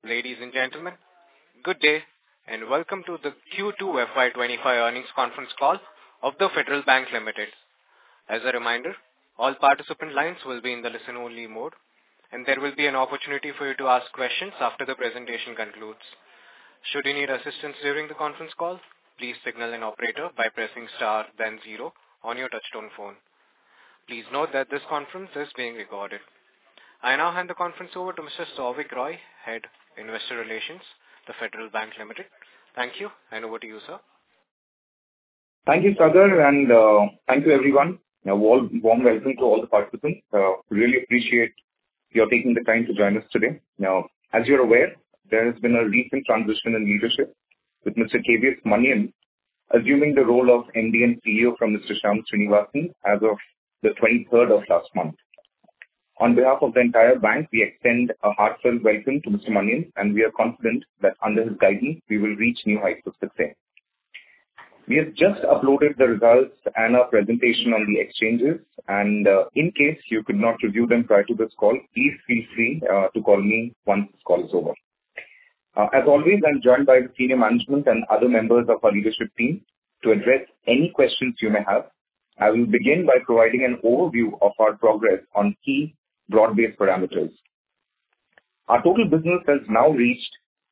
Ladies and gentlemen, good day and welcome to the Q2 FY25 earnings conference call of the Federal Bank Limited. As a reminder, all participant lines will be in the listen-only mode, and there will be an opportunity for you to ask questions after the presentation concludes. Should you need assistance during the conference call, please signal an operator by pressing star then 0 on your touchtone phone. Please note that this conference is being recorded. I now hand the conference over to Mr. Souvik Roy, Head Investor Relations, the Federal Bank Limited. Thank you, and over to you, sir. Thank you, Sagar, and thank you, everyone. A warm welcome to all the participants. Really appreciate your taking the time to join us today. Now, as you're aware, there has been a recent transition in leadership with Mr. KVS Manian assuming the role of MD and CEO from Mr. Shyam Srinivasan as of the 23rd of last month. On behalf of the entire bank, we extend a heartfelt welcome to Mr. Manian, and we are confident that under his guidance, we will reach new heights of success. We have just uploaded the results and our presentation on the exchanges, and in case you could not review them prior to this call, please feel free to call me once this call is over. As always, I'm joined by the senior management and other members of our leadership team to address any questions you may have. I will begin by providing an overview of our progress on key broad-based parameters. Our total business has now reached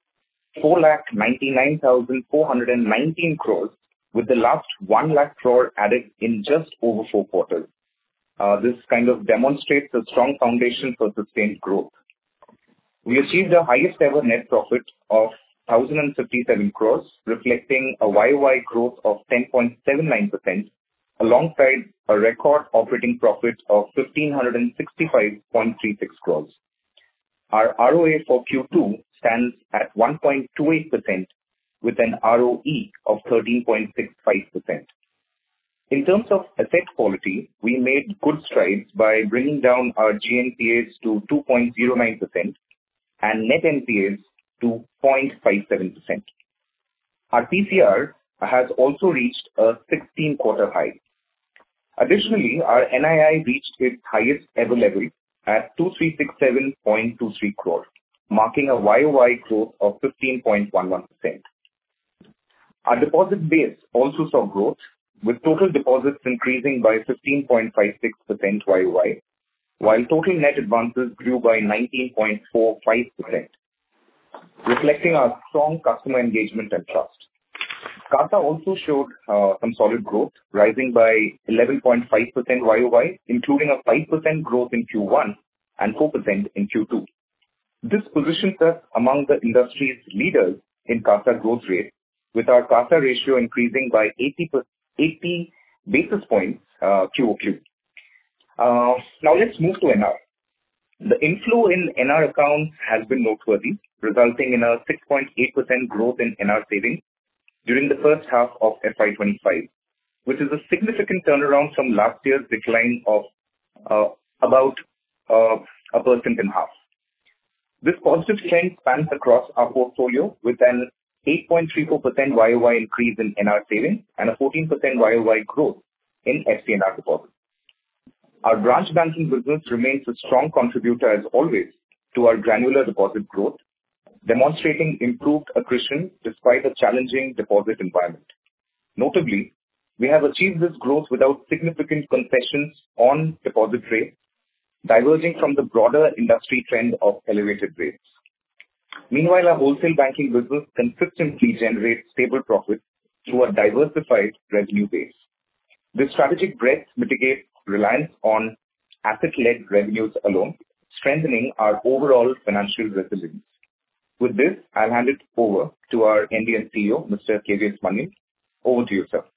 4,99,419 crores, with the last 1 lakh crore added in just over 4 quarters. This kind of demonstrates a strong foundation for sustained growth. We achieved the highest ever net profit of 1,057 crores, reflecting a YOY growth of 10.79%, alongside a record operating profit of 1,565.36 crores. Our ROA for Q2 stands at 1.28% with an ROE of 13.65%. In terms of asset quality, we made good strides by bringing down our GNPAs to 2.09% and net NPAs to 0.57%. Our PCR has also reached a 16-quarter high. Additionally, our NII reached its highest ever level at 2,367.23 crore, marking a YOY growth of 15.11%. Our deposit base also saw growth, with total deposits increasing by 15.56% YOY, while total net advances grew by 19.45%, reflecting our strong customer engagement and trust. CASA also showed some solid growth, rising by 11.5% YOY, including a 5% growth in Q1 and 4% in Q2. This positions us among the industry's leaders in CASA growth rate, with our CASA ratio increasing by 80 basis points QOQ. Now let's move to NR. The inflow in NR accounts has been noteworthy, resulting in a 6.8% growth in NR savings during the first half of FY25, which is a significant turnaround from last year's decline of about 1.5%. This positive trend spans across our portfolio with an 8.34% YOY increase in NR savings and a 14% YOY growth in FCNR deposits. Our branch banking business remains a strong contributor as always to our granular deposit growth, demonstrating improved accretion despite a challenging deposit environment. Notably, we have achieved this growth without significant concessions on deposit rates, diverging from the broader industry trend of elevated rates. Meanwhile, our wholesale banking business consistently generates stable profits through a diversified revenue base. This strategic breadth mitigates reliance on asset-led revenues alone, strengthening our overall financial resilience. With this, I'll hand it over to our MD and CEO, Mr. KVS Manian. Over to you, sir.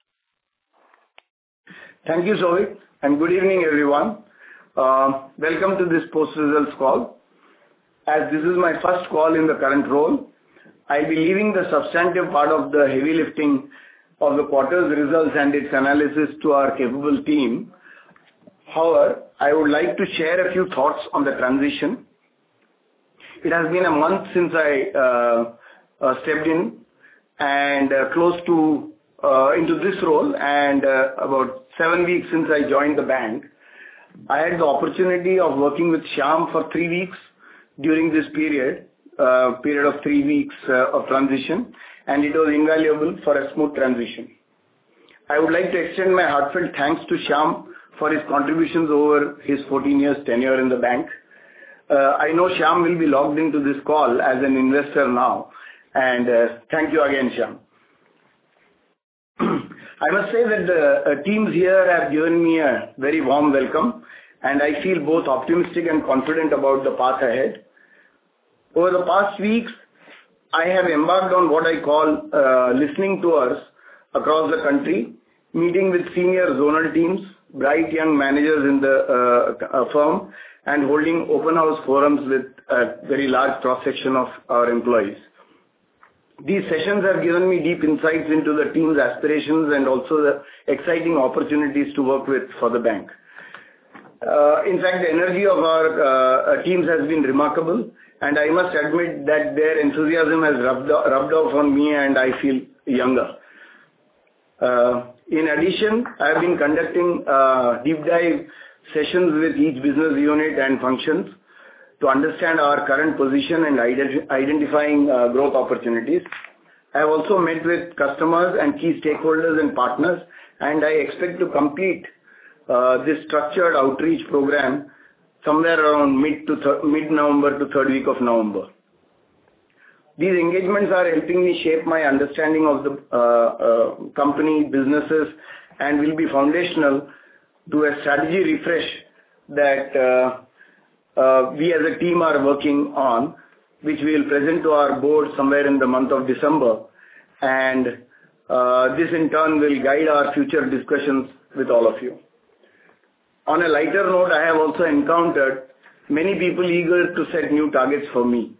Thank you, Souvik, and good evening, everyone. Welcome to this post-results call. As this is my first call in the current role, I'll be leaving the substantive part of the heavy lifting of the quarter's results and its analysis to our capable team. However, I would like to share a few thoughts on the transition. It has been a month since I stepped in and close to into this role, and about 7 weeks since I joined the bank. I had the opportunity of working with Shyam for 3 weeks during this period, period of 3 weeks of transition, and it was invaluable for a smooth transition. I would like to extend my heartfelt thanks to Shyam for his contributions over his 14 years tenure in the bank. I know Shyam will be logged into this call as an investor now, and thank you again, Shyam. I must say that the teams here have given me a very warm welcome, and I feel both optimistic and confident about the path ahead. Over the past weeks, I have embarked on what I call listening tours across the country, meeting with senior zonal teams, bright young managers in the firm, and holding open house forums with a very large cross-section of our employees. These sessions have given me deep insights into the team's aspirations and also the exciting opportunities to work with for the bank. In fact, the energy of our teams has been remarkable, and I must admit that their enthusiasm has rubbed off on me, and I feel younger. In addition, I have been conducting deep dive sessions with each business unit and functions to understand our current position and identifying growth opportunities. I have also met with customers and key stakeholders and partners, and I expect to complete this structured outreach program somewhere around mid-November to third week of November. These engagements are helping me shape my understanding of the company, businesses, and will be foundational to a strategy refresh that we as a team are working on, which we will present to our board somewhere in the month of December. And this in turn will guide our future discussions with all of you. On a lighter note, I have also encountered many people eager to set new targets for me.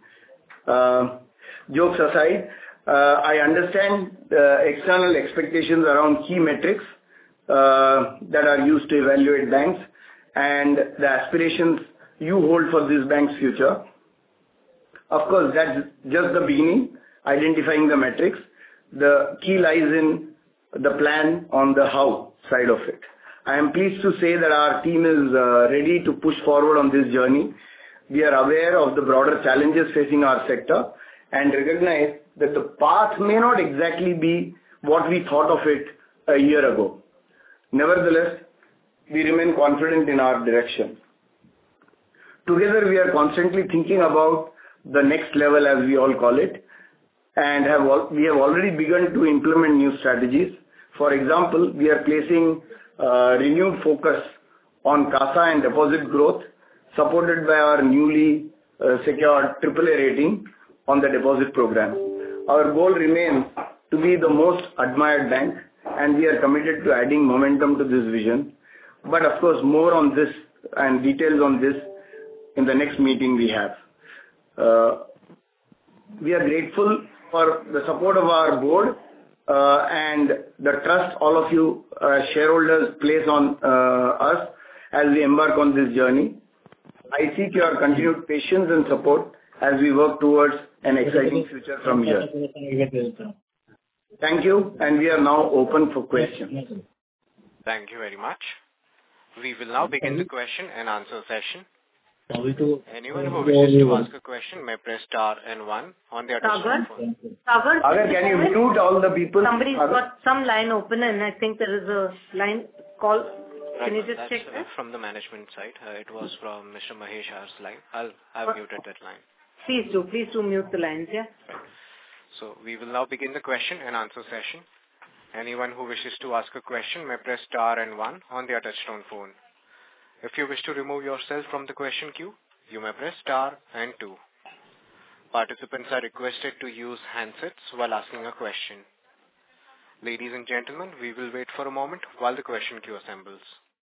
Jokes aside, I understand external expectations around key metrics that are used to evaluate banks and the aspirations you hold for this bank's future. Of course, that's just the beginning, identifying the metrics. The key lies in the plan on the how side of it. I am pleased to say that our team is ready to push forward on this journey. We are aware of the broader challenges facing our sector and recognize that the path may not exactly be what we thought of it a year ago. Nevertheless, we remain confident in our direction. Together, we are constantly thinking about the next level, as we all call it, and we have already begun to implement new strategies. For example, we are placing renewed focus on CASA and deposit growth, supported by our newly secured AAA rating on the deposit program. Our goal remains to be the most admired bank, and we are committed to adding momentum to this vision. But of course, more on this and details on this in the next meeting we have. We are grateful for the support of our board and the trust all of you shareholders place on us as we embark on this journey. I seek your continued patience and support as we work towards an exciting future from here. Thank you, and we are now open for questions. Thank you very much. We will now begin the question and answer session. Anyone who wishes to ask a question may press star and one on their phone. Sagar, can you mute all the people? Somebody's got some line open, and I think there is a line call. Can you just check that? From the management side. It was from Mr. Mahesh R's line. I've muted that line. Please do mute the lines, yeah. Right. So we will now begin the question and answer session. Anyone who wishes to ask a question may press star and one on their touchtone phone. If you wish to remove yourself from the question queue, you may press star and two. Participants are requested to use handsets while asking a question. Ladies and gentlemen, we will wait for a moment while the question queue assembles.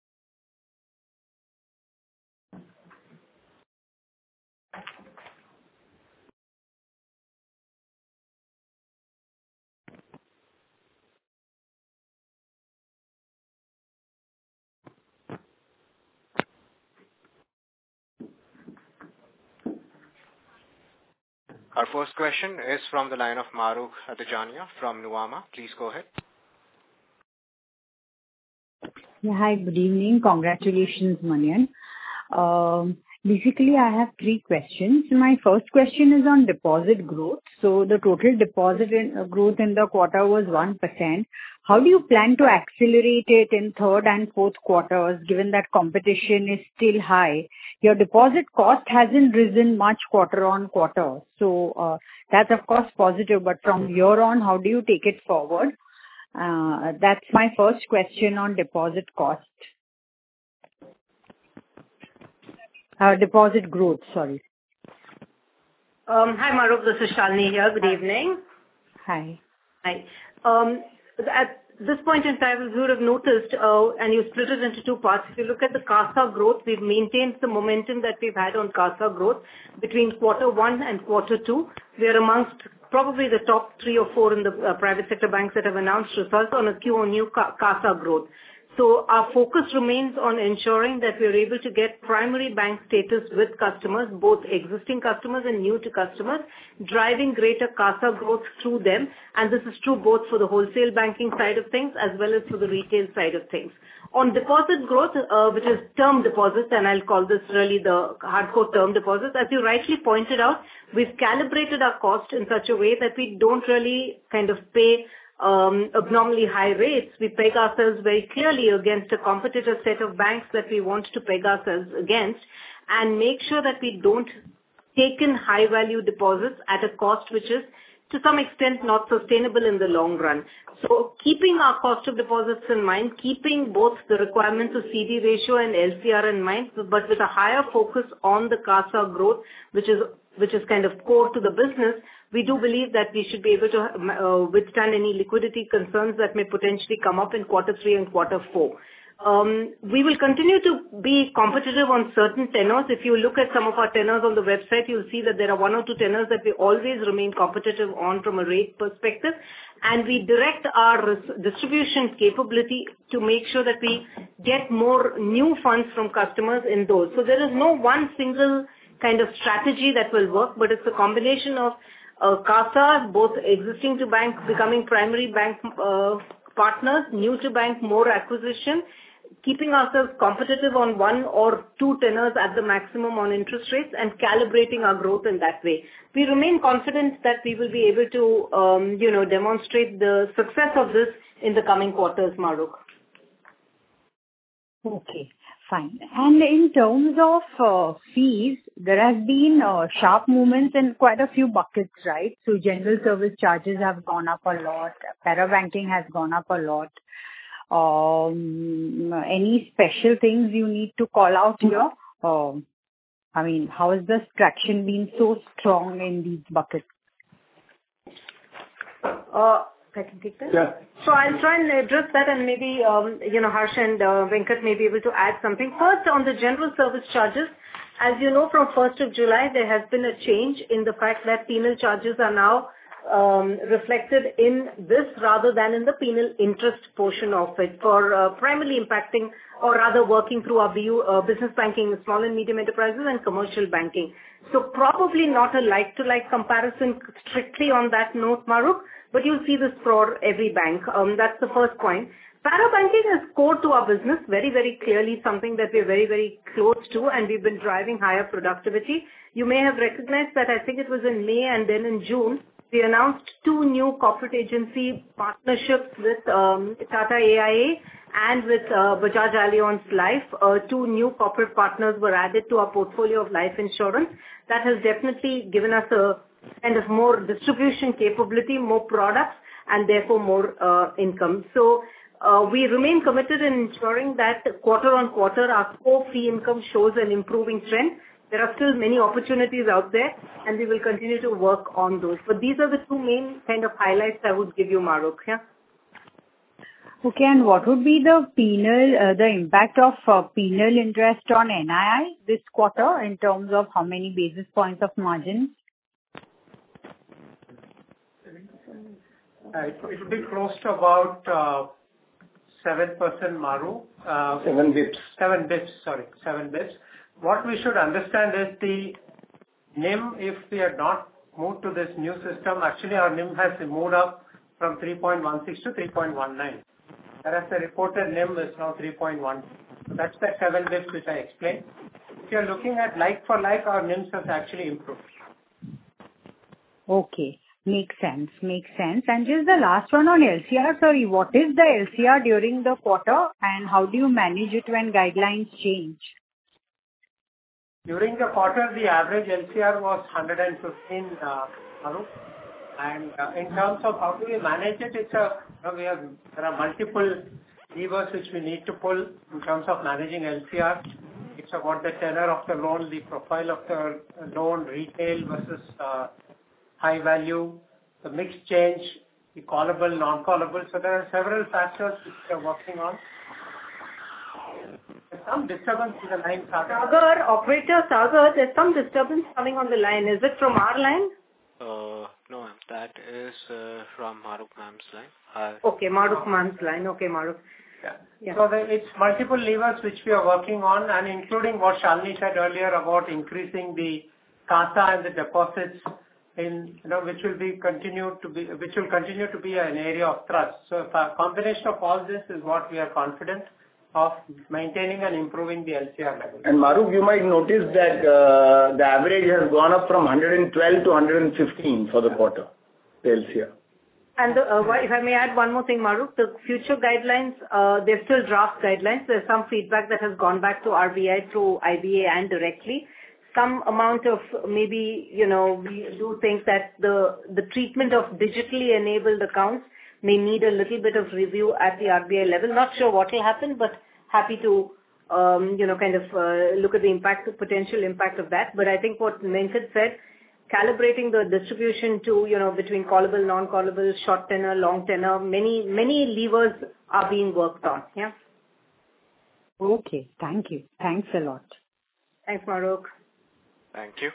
Our first question is from the line of Mahrukh Adajania from Nuvama. Please go ahead. Yeah, hi, good evening. Congratulations, Manian. Basically, I have three questions. My first question is on deposit growth. So the total deposit growth in the quarter was 1%. How do you plan to accelerate it in third and fourth quarters, given that competition is still high? Your deposit cost hasn't risen much quarter on quarter. So that's, of course, positive. But from here on, how do you take it forward? That's my first question on deposit cost. Deposit growth, sorry. Hi, Mahrukh. This is Shalini here. Good evening. Hi. Hi. At this point in time, as you would have noticed, and you split it into two parts, if you look at the CASA growth, we've maintained the momentum that we've had on CASA growth between quarter one and quarter two. We are amongst probably the top 3 or 4 in the private sector banks that have announced results on a Q-on-Q CASA growth. So our focus remains on ensuring that we are able to get primary bank status with customers, both existing customers and new to customers, driving greater CASA growth through them. And this is true both for the wholesale banking side of things as well as for the retail side of things. On deposit growth, which is term deposits, and I'll call this really the hardcore term deposits, as you rightly pointed out, we've calibrated our cost in such a way that we don't really kind of pay abnormally high rates. We peg ourselves very clearly against a competitive set of banks that we want to peg ourselves against and make sure that we don't take in high value deposits at a cost which is to some extent not sustainable in the long run. So keeping our cost of deposits in mind, keeping both the requirements of CD ratio and LCR in mind, but with a higher focus on the CASA growth, which is kind of core to the business, we do believe that we should be able to withstand any liquidity concerns that may potentially come up in quarter 3 and quarter 4. We will continue to be competitive on certain tenors. If you look at some of our tenors on the website, you'll see that there are 1 or 2 tenors that we always remain competitive on from a rate perspective. And we direct our distribution capability to make sure that we get more new funds from customers in those. So there is no one single kind of strategy that will work, but it's a combination of CASA, both existing to bank, becoming primary bank partners, new to bank, more acquisition, keeping ourselves competitive on 1 or 2 tenors at the maximum on interest rates and calibrating our growth in that way. We remain confident that we will be able to, demonstrate the success of this in the coming quarters, Mahrukh. Okay, fine. And in terms of fees, there has been sharp movements in quite a few buckets, right? So general service charges have gone up a lot. Parabanking has gone up a lot. Any special things you need to call out here? I mean, how has the traction been so strong in these buckets? I can take that? Yeah. So I'll try and address that and maybe, Harsh and Venkat may be able to add something. First, on the general service charges, as you know, from 1st of July, there has been a change in the fact that penal charges are now reflected in this rather than in the penal interest portion of it for primarily impacting or rather working through our business banking, small and medium enterprises and commercial banking. So probably not a like-to-like comparison strictly on that note, Mahrukh, but you'll see this for every bank. That's the first point. Parabanking is core to our business, very, very clearly something that we're very, very close to, and we've been driving higher productivity. You may have recognized that I think it was in May and then in June, we announced 2 new corporate agency partnerships with Tata AIA and with Bajaj Allianz Life. 2 new corporate partners were added to our portfolio of life insurance. That has definitely given us a kind of more distribution capability, more products, and therefore more income. So we remain committed in ensuring that quarter on quarter our core fee income shows an improving trend. There are still many opportunities out there, and we will continue to work on those. But these are the 2 main kind of highlights I would give you, Mahrukh. Yeah. Okay, and what would be the impact of penal interest on NII this quarter in terms of how many basis points of margin? It would be close to about 7%, Mahrukh. 7 bits. 7 bits, sorry, 7 bits. What we should understand is the NIM, if we had not moved to this new system, actually our NIM has moved up from 3.16 to 3.19. Whereas the reported NIM is now 3.1. So that's the 7 bits which I explained. if you're looking at like for like, our NIMs has actually improved. Okay. Makes sense. And just the last one on LCR. Sorry, what is the LCR during the quarter, and how do you manage it when guidelines change? During the quarter, the average LCR was 115, Mahrukh. And in terms of how do we manage it, there are multiple levers which we need to pull in terms of managing LCR. It's about the tenor of the loan, the profile of the loan, retail versus high value, the mix change, the callable, non-callable. So there are several factors which we are working on. There's some disturbance in the line, Sagar, operator Sagar, there's some disturbance coming on the line. Is it from our line? No, ma'am. That is from Mahrukh ma'am's line. Okay, Mahrukh ma'am's line. Okay, Mahrukh. Yeah. So it's multiple levers which we are working on, and including what Shalini said earlier about increasing the CASA and the deposits which will continue to be an area of thrust. So a combination of all this is what we are confident of maintaining and improving the LCR level. And Mahrukh, you might notice that the average has gone up from 112 to 115 for the quarter, the LCR. And if I may add one more thing, Mahrukh, the future guidelines, they're still draft guidelines. There's some feedback that has gone back to RBI through IBA and directly. Some amount of maybe, we do think that the treatment of digitally enabled accounts may need a little bit of review at the RBI level. Not sure what will happen, but happy to, look at the potential impact of that. But I think what Venkat said, calibrating the distribution to, between callable, non-callable, short tenor, long tenor, many levers are being worked on. Yeah. Okay. Thank you. Thanks a lot. Thanks, Mahrukh. Thank you.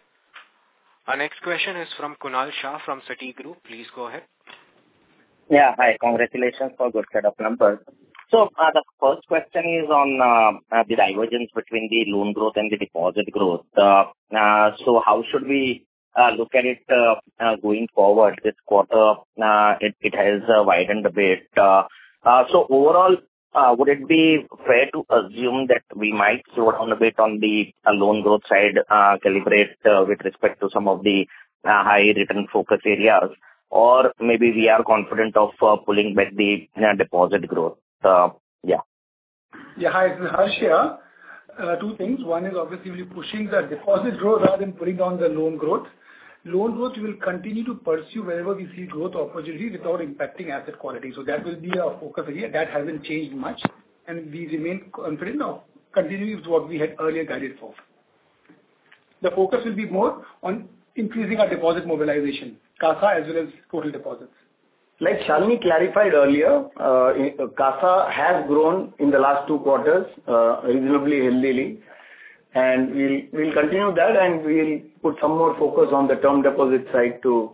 Our next question is from Kunal Shah from Citigroup. Please go ahead. Yeah, hi. Congratulations for good set of numbers. So the first question is on the divergence between the loan growth and the deposit growth. So how should we look at it going forward? This quarter, it has widened a bit. So overall, would it be fair to assume that we might slow down a bit on the loan growth side, calibrate with respect to some of the high return focus areas, or maybe we are confident of pulling back the deposit growth? Yeah. Yeah, hi, this is Harsh here. Two things. One is obviously we're pushing the deposit growth rather than putting down the loan growth. Loan growth we will continue to pursue wherever we see growth opportunity without impacting asset quality. So that will be our focus area. That hasn't changed much, and we remain confident of continuing with what we had earlier guided for. The focus will be more on increasing our deposit mobilization, CASA as well as total deposits. Like Shalini clarified earlier, CASA has grown in the last 2 quarters reasonably healthily, and we'll continue that, and we'll put some more focus on the term deposit side to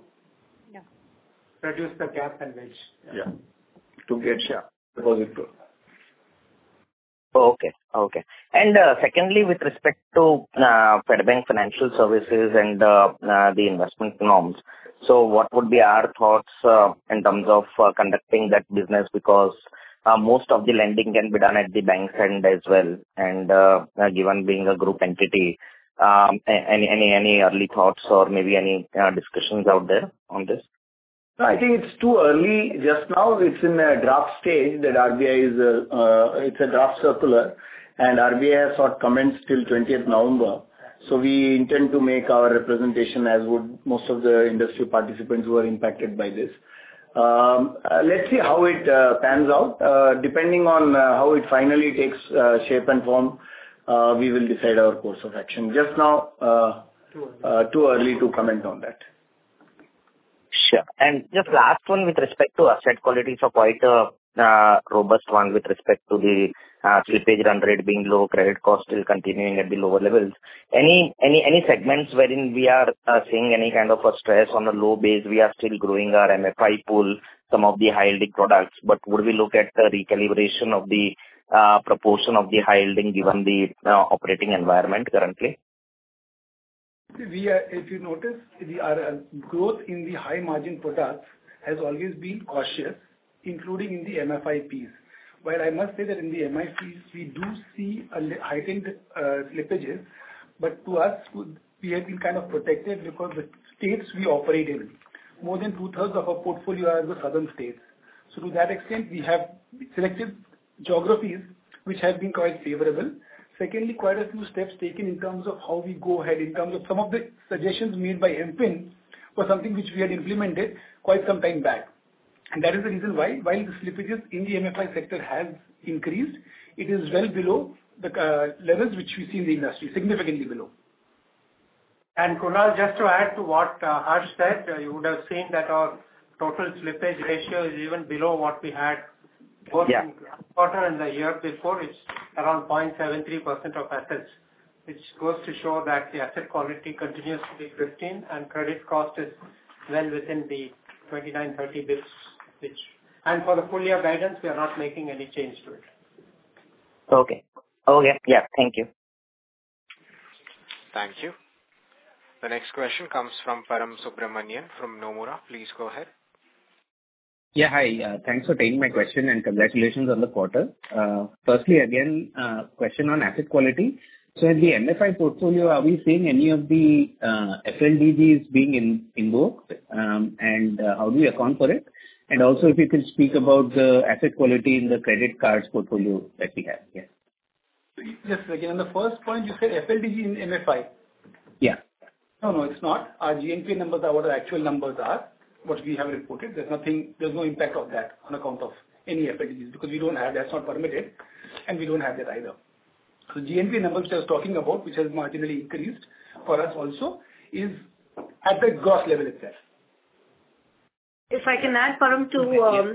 reduce the gap and wedge. Yeah, to get deposit growth. Okay. And secondly, with respect to Fedbank Financial Services and the investment norms, so what would be our thoughts in terms of conducting that business? Because most of the lending can be done at the bank's end as well, and given being a group entity, any early thoughts or maybe any discussions out there on this? No, I think it's too early just now. It's in a draft stage that RBI is, it's a draft circular, and RBI has sought comments till 20th November. So we intend to make our representation as would most of the industry participants who are impacted by this. Let's see how it pans out. Depending on how it finally takes shape and form, we will decide our course of action. Just now, too early to comment on that. Sure. And just last one with respect to asset quality, so quite a robust one with respect to the slippage run rate being low, credit cost still continuing at the lower levels. Any segments wherein we are seeing any kind of a stress on a low base? We are still growing our MFI pool, some of the high yielding products, but would we look at the recalibration of the proportion of the high yielding given the operating environment currently? If you notice, our growth in the high margin products has always been cautious, including in the MFI piece. While I must say that in the MICs, we do see heightened slippages, but to us, we have been kind of protected because the states we operate in, more than 2/3 of our portfolio are the southern states. So to that extent, we have selected geographies which have been quite favorable. Secondly, quite a few steps taken in terms of how we go ahead, in terms of some of the suggestions made by MFIN was something which we had implemented quite some time back. And that is the reason why, while the slippages in the MFI sector has increased, it is well below the levels which we see in the industry, significantly below. And Kunal, just to add to what Harsh said, you would have seen that our total slippage ratio is even below what we had both in quarter and the year before. It's around 0.73% of assets, which goes to show that the asset quality continues to be pristine and credit cost is well within the 29-30 bits. And for the full year guidance, we are not making any change to it. Okay. Yeah. Thank you. Thank you. The next question comes from Param Subramanian from Nomura. Please go ahead. Yeah, hi. Thanks for taking my question and congratulations on the quarter. Firstly, again, question on asset quality. So in the MFI portfolio, are we seeing any of the FLDGs being invoked? And how do you account for it? And also, if you can speak about the asset quality in the credit cards portfolio that we have. Yes. Yes, again, on the first point, you said FLDG in MFI. Yeah. No, it's not. Our GNPA numbers are what the actual numbers are, what we have reported. There's no impact of that on account of any FLDGs because we don't have, that's not permitted, and we don't have that either. So GNPA numbers which I was talking about, which has marginally increased for us also, is at the gross level itself. If I can add, Param, to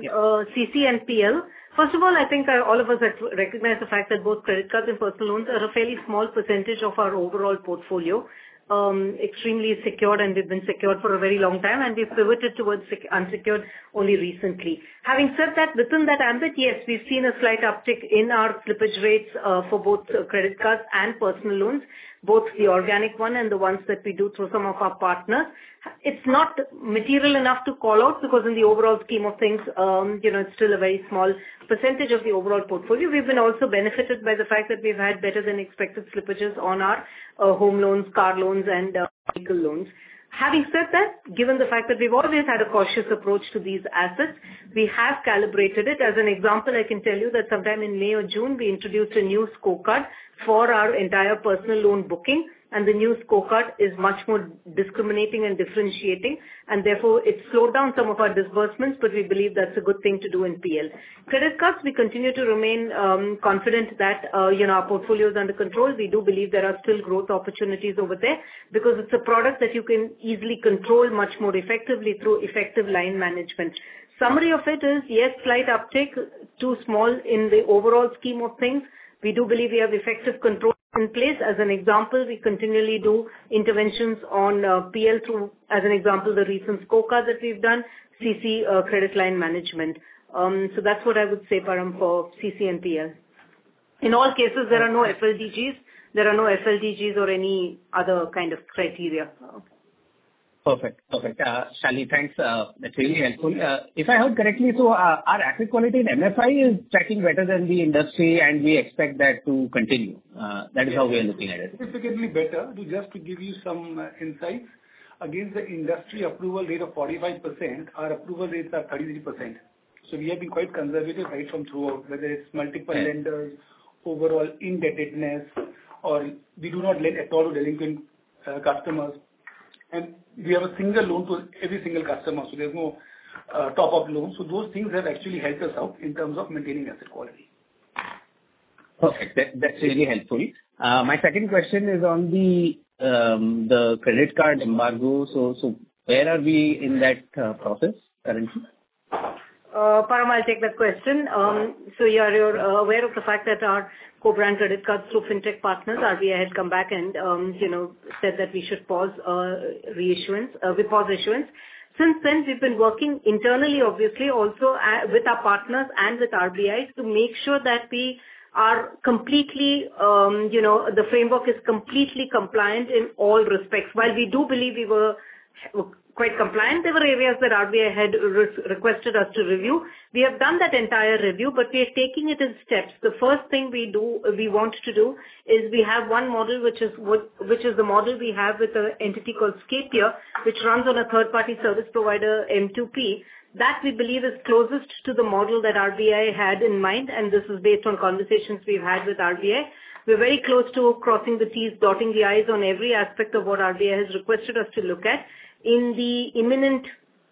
CC and PL. First of all, I think all of us recognize the fact that both credit cards and personal loans are a fairly small percentage of our overall portfolio. Extremely secured, and we've been secured for a very long time, and we've pivoted towards unsecured only recently. Having said that, within that ambit, yes, we've seen a slight uptick in our slippage rates for both credit cards and personal loans, both the organic one and the ones that we do through some of our partners. It's not material enough to call out because in the overall scheme of things, it's still a very small percentage of the overall portfolio. We've been also benefited by the fact that we've had better than expected slippages on our home loans, car loans, and vehicle loans. Having said that, given the fact that we've always had a cautious approach to these assets, we have calibrated it. As an example, I can tell you that sometime in May or June, we introduced a new scorecard for our entire personal loan booking, and the new scorecard is much more discriminating and differentiating, and therefore it slowed down some of our disbursements, but we believe that's a good thing to do in PL. Credit cards, we continue to remain confident that our portfolio is under control. We do believe there are still growth opportunities over there because it's a product that you can easily control much more effectively through effective line management. Summary of it is, yes, slight uptick, too small in the overall scheme of things. We do believe we have effective control in place. As an example, we continually do interventions on PL through, as an example, the recent scorecard that we've done, CC credit line management. So that's what I would say, Param, for CC and PL. In all cases, there are no FLDGs. There are no FLDGs or any other kind of criteria. Perfect. Shali, thanks. That's really helpful. If I heard correctly, so our asset quality in MFI is tracking better than the industry, and we expect that to continue. That is how we are looking at it. Significantly better. Just to give you some insights, against the industry approval rate of 45%, our approval rates are 33%. So we have been quite conservative right from throughout, whether it's multiple lenders, overall indebtedness, or we do not lend at all to delinquent customers. And we have a single loan to every single customer, so there's no top-up loan. So those things have actually helped us out in terms of maintaining asset quality. Perfect. That's really helpful. My second question is on the credit card embargo. So where are we in that process currently? Param, I'll take that question. So you're aware of the fact that our co-brand credit cards through fintech partners, RBI had come back and said that we should pause reissuance. We pause issuance. Since then, we've been working internally, obviously, also with our partners and with RBI to make sure that we are completely, the framework is completely compliant in all respects. While we do believe we were quite compliant. There were areas that RBI had requested us to review. We have done that entire review, but we are taking it in steps. The first thing we want to do is we have one model, which is the model we have with an entity called Scapia, which runs on a third-party service provider, M2P. That we believe is closest to the model that RBI had in mind, and this is based on conversations we've had with RBI. We're very close to crossing the T's, dotting the I's on every aspect of what RBI has requested us to look at. In the imminent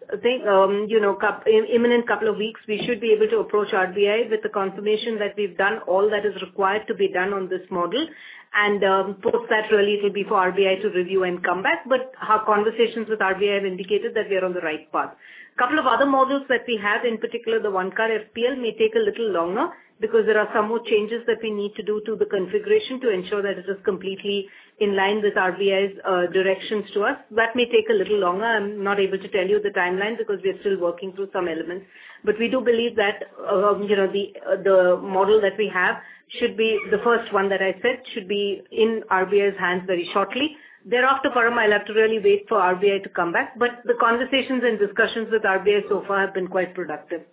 couple of weeks, we should be able to approach RBI with the confirmation that we've done all that is required to be done on this model. And post that, really, it will be for RBI to review and come back. But our conversations with RBI have indicated that we are on the right path. A couple of other models that we have, in particular the one-car FPL, may take a little longer because there are some more changes that we need to do to the configuration to ensure that it is completely in line with RBI's directions to us. That may take a little longer. I'm not able to tell you the timeline because we're still working through some elements. But we do believe that, the model that we have should be, the first one that I said, should be in RBI's hands very shortly. Thereafter, Param, I'll have to really wait for RBI to come back. But the conversations and discussions with RBI so far have been quite productive.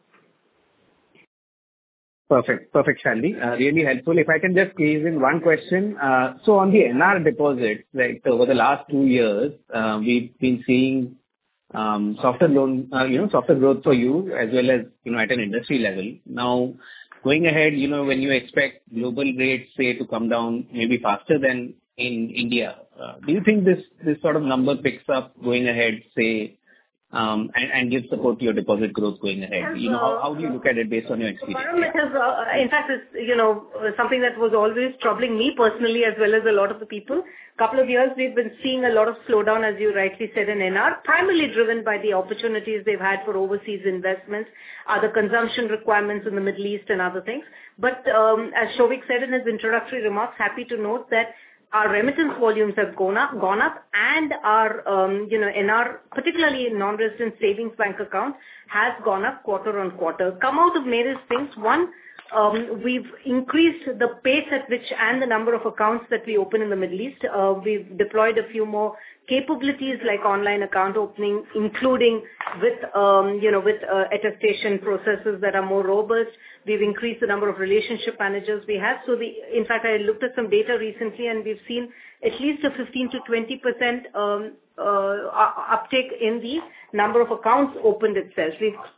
Perfect, Shalini. Really helpful. If I can just squeeze in one question. So on the NR deposits, like over the last 2 years, we've been seeing softer growth for you as well as, at an industry level. Now, going ahead, when you expect global rates, say, to come down maybe faster than in India, do you think this sort of number picks up going ahead, say, and give support to your deposit growth going ahead? How do you look at it based on your experience? It has, in fact, it's something that was always troubling me personally as well as a lot of the people. Couple of years we've been seeing a lot of slowdown, as you rightly said, in NR, primarily driven by the opportunities they've had for overseas investments, other consumption requirements in the Middle East and other things. But as Souvik said in his introductory remarks, happy to note that our remittance volumes have gone up, and our, NR, particularly in non-resident savings bank accounts, has gone up quarter on quarter. Come out of various things. One, we've increased the pace at which and the number of accounts that we open in the Middle East. We've deployed a few more capabilities like online account opening, including with attestation processes that are more robust. We've increased the number of relationship managers we have. So in fact, I looked at some data recently and we've seen at least a 15 to 20% uptake in the number of accounts opened itself.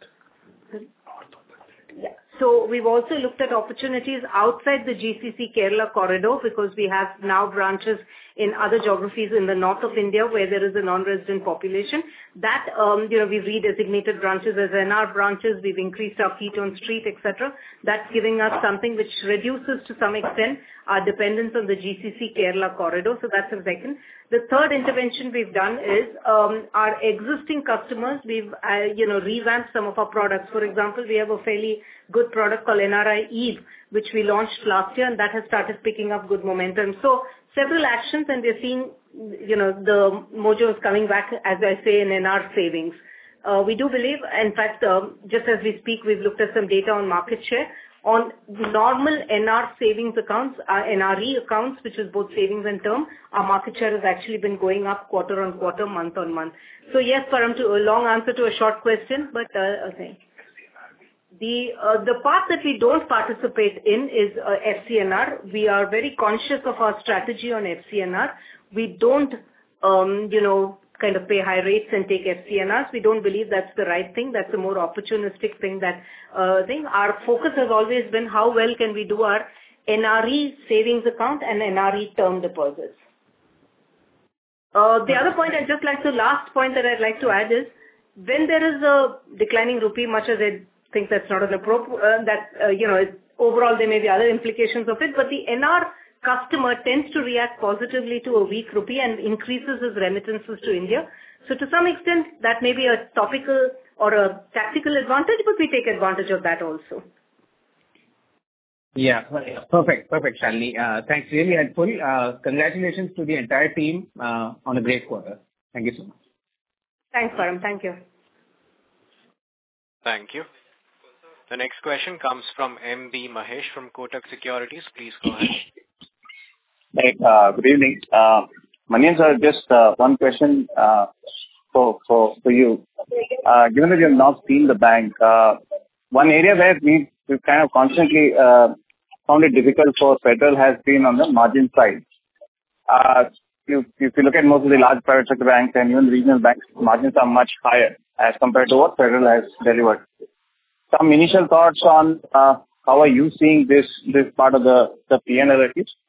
So we've also looked at opportunities outside the GCC Kerala corridor because we have now branches in other geographies in the north of India where there is a non-resident population. That, we've redesignated branches as NR branches. We've increased our feet on street, etc. That's giving us something which reduces to some extent our dependence on the GCC Kerala corridor. So that's a second. The third intervention we've done is our existing customers. We've, revamped some of our products. For example, we have a fairly good product called NRI Eve, which we launched last year, and that has started picking up good momentum. So several actions, and we're seeing, the mojo is coming back, as I say, in NR savings. We do believe, in fact, just as we speak, we've looked at some data on market share. On normal NR savings accounts, NRE accounts, which is both savings and term, our market share has actually been going up quarter on quarter, month on month. So yes, Param, a long answer to a short question, but okay. The part that we don't participate in is FCNR. We are very conscious of our strategy on FCNR. We don't, kind of pay high rates and take FCNRs. We don't believe that's the right thing. That's a more opportunistic thing Our focus has always been how well can we do our NRE savings account and NRE term deposits. The other point last point that I'd like to add is when there is a declining rupee, much as I think that's not an appropriate, overall there may be other implications of it, but the NR customer tends to react positively to a weak rupee and increases his remittances to India. So to some extent, that may be a topical or a tactical advantage, but we take advantage of that also. Yeah, perfect, Shalini. Thanks, really helpful. Congratulations to the entire team on a great quarter. Thank you so much. Thanks, Param. Thank you. Thank you. The next question comes from M.B. Mahesh from Kotak Securities. Please go ahead. Hey, good evening. Manian sir, just one question. for you. Given that you have now seen the bank, one area where we've kind of constantly found it difficult for Federal has been on the margin side. If you look at most of the large private sector banks and even regional banks, margins are much higher as compared to what Federal has delivered. Some initial thoughts on how are you seeing this part of the P&L at least?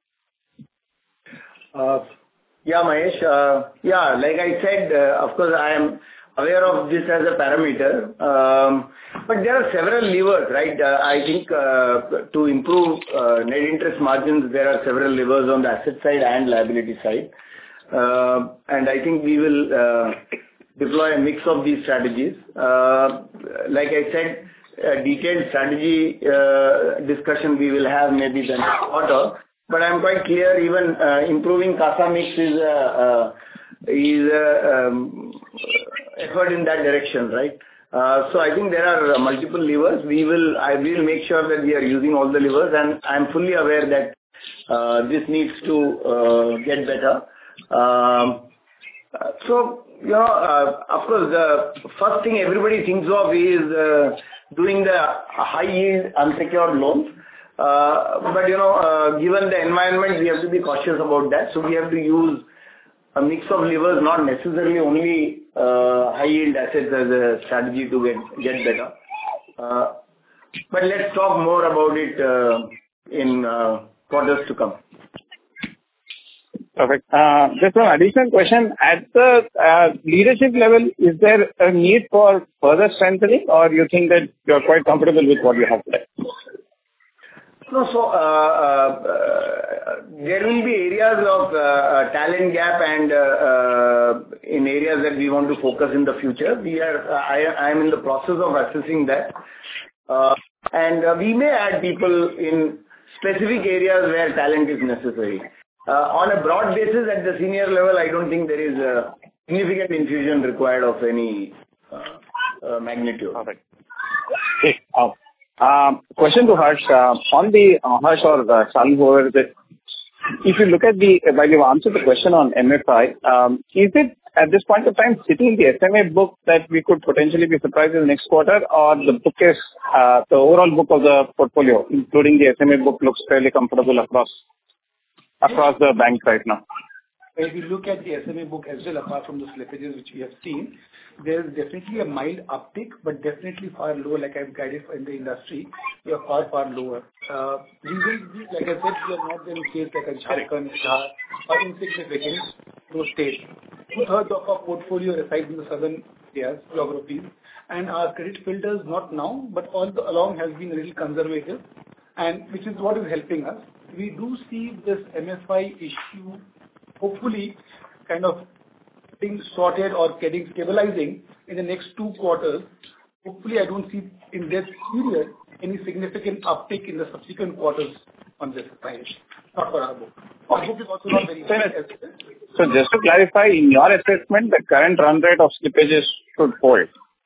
Yeah, Mahesh. Like I said, of course, I am aware of this as a parameter. But there are several levers, right? I think to improve net interest margins, there are several levers on the asset side and liability side. And I think we will deploy a mix of these strategies. Like I said, a detailed strategy discussion we will have maybe the next quarter. But I'm quite clear even improving CASA mix is effort in that direction, right? So I think there are multiple levers. I will make sure that we are using all the levers, and I'm fully aware that this needs to get better. So, of course, the first thing everybody thinks of is doing the high yield unsecured loans. But, given the environment, we have to be cautious about that. So we have to use a mix of levers, not necessarily only high yield assets as a strategy to get better. But let's talk more about it in quarters to come. Perfect. Just one additional question. At the leadership level, is there a need for further strengthening, or you think that you're quite comfortable with what you have today? No, so there will be areas of talent gap and in areas that we want to focus in the future. I am in the process of assessing that. And we may add people in specific areas where talent is necessary. On a broad basis at the senior level, I don't think there is a significant infusion required of any magnitude. Perfect. Okay. Question to Harsh. On the Harsh or Shalu, whoever it is, if you look at while you answered the question on MFI, is it at this point of time sitting in the SMA book that we could potentially be surprised in the next quarter, or the book is the overall book of the portfolio, including the SMA book, looks fairly comfortable across the bank right now? If you look at the SMA book as well, apart from the slippages which we have seen, there is definitely a mild uptick, but definitely far lower, like I've guided in the industry, we are far lower. Reason, like I said, we are not in a case like a Jharkhand, Bihar, or insignificant those states. 2/3 of our portfolio resides in the southern areas, geographies, and our credit filters, not now, but all along has been really conservative, and which is what is helping us. We do see this MFI issue hopefully kind of being sorted or getting stabilizing in the next 2 quarters. Hopefully, I don't see in this period any significant uptick in the subsequent quarters on this side. Not for our book. Our book is also not very bad. So just to clarify, in your assessment, the current run rate of slippages should hold?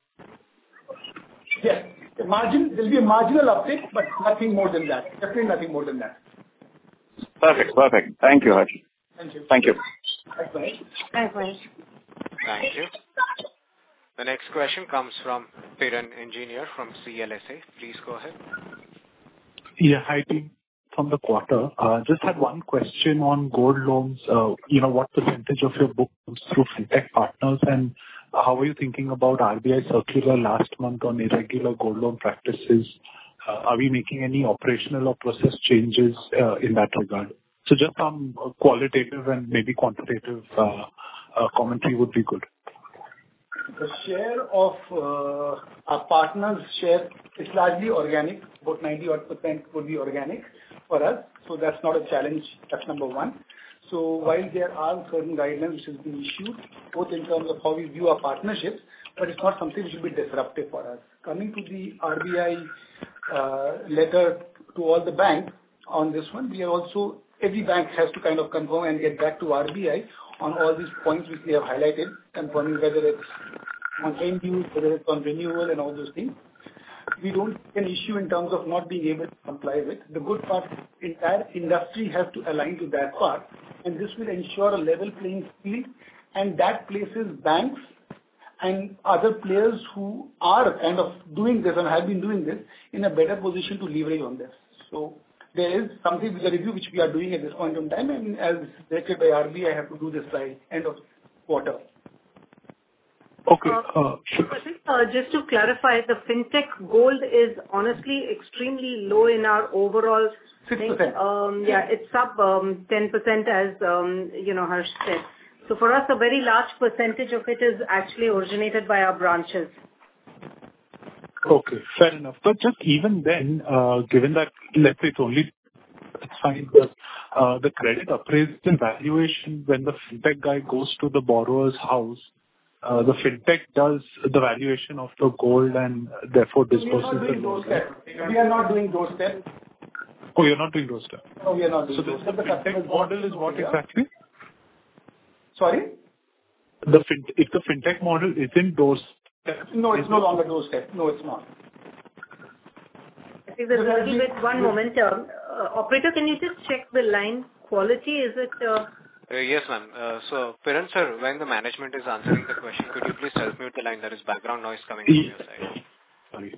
Yes. There will be a marginal uptick, but nothing more than that. Definitely nothing more than that. Perfect. Thank you, Harsh. Thank you. Thank you. Thanks. Thank you. The next question comes from Piran Engineer from CLSA. Please go ahead. Yeah, hi team. From the quarter, just had one question on gold loans. What percentage of your book comes through fintech partners, and how are you thinking about RBI circular last month on irregular gold loan practices? Are we making any operational or process changes in that regard? So just some qualitative and maybe quantitative commentary would be good. The share of our partners' share is largely organic. About 90% would be organic for us. So that's not a challenge. That's number one. So while there are certain guidelines which have been issued, both in terms of how we view our partnerships, but it's not something which will be disruptive for us. Coming to the RBI letter to all the banks on this one, we are also, every bank has to kind of confirm and get back to RBI on all these points which we have highlighted, confirming whether it's on end use, whether it's on renewal and all those things. We don't take an issue in terms of not being able to comply with. The good part, entire industry has to align to that part, and this will ensure a level playing field, and that places banks and other players who are kind of doing this and have been doing this in a better position to leverage on this. So there is something with the review which we are doing at this point in time, and as directed by RBI, I have to do this by end of quarter. Okay. Just to clarify, the fintech gold is honestly extremely low in our overall 6%. Yeah, it's sub 10% as Harsh said. So for us, a very large percentage of it is actually originated by our branches. Okay, fair enough. But just even then, given that, let's say it's fine, but the credit appraisal valuation, when the fintech guy goes to the borrower's house, the fintech does the valuation of the gold and therefore disburses the loan. We are not doing those steps. Oh, you're not doing those steps? No, we are not doing those steps. So the fintech model is what exactly? Sorry? If the fintech model isn't those steps... No, it's no longer those steps. No, it's not. I think there's a little bit... One moment. Operator, can you just check the line quality? Is it... Yes, ma'am. So, Piran sir, when the management is answering the question, could you please help me with the line? There is background noise coming from your side. Sorry.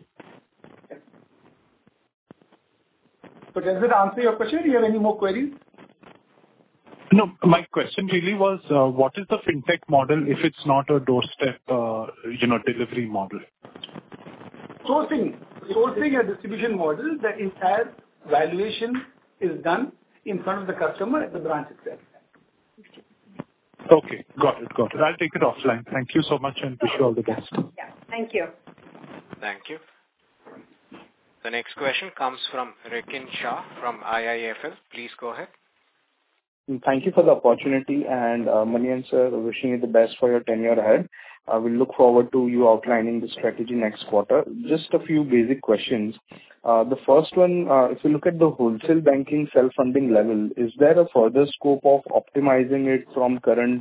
So does it answer your question? Do you have any more queries? No, my question really was, what is the fintech model if it's not a doorstep, delivery model? Sourcing a distribution model, the entire valuation is done in front of the customer at the branch itself. Okay, got it. I'll take it offline. Thank you so much and wish you all the best. Yeah, thank you. Thank you. The next question comes from Rikin Shah from IIFL. Please go ahead. Thank you for the opportunity, and Manian sir, wishing you the best for your tenure ahead. We look forward to you outlining the strategy next quarter. Just a few basic questions. The first one, if you look at the wholesale banking self-funding level, is there a further scope of optimizing it from current